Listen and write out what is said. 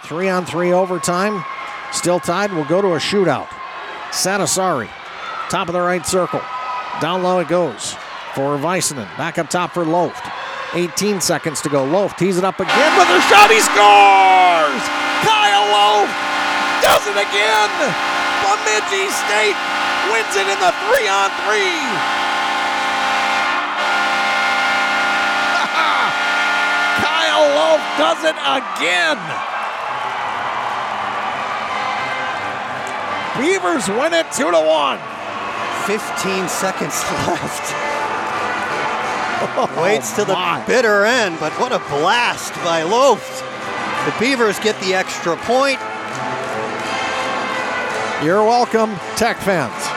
3-on-3 overtime. Still tied. We'll go to a shootout. Satisari, top of the right circle. Down low it goes for Väisänen. Back up top for Loft. 18 seconds to go. Loft tees it up again with a shot. He scores! Kyle Loft does it again! Bemidji State wins it in the 3-on-3. Kyle Loft does it again! Beavers win it 2-1. 15 seconds left. Waits to the bitter end, but what a blast by Loft. The Beavers get the extra point. You're welcome, Tech fans.